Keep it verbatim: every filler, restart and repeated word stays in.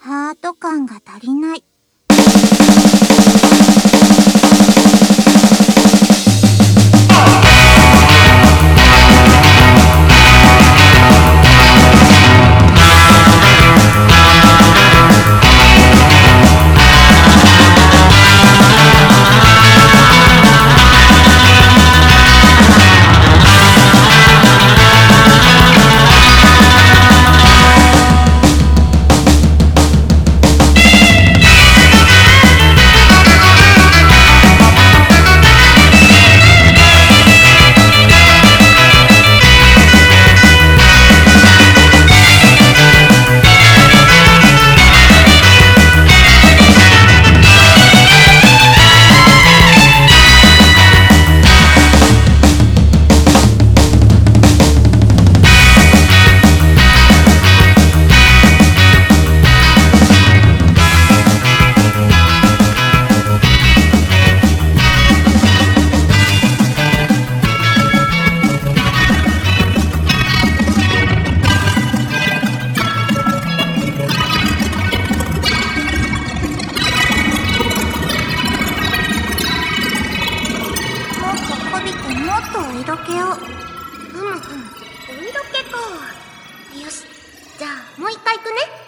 ハート感が足りない。もっとお色気を。ふむふむ、お色気か。よし、じゃあもう一回いくね。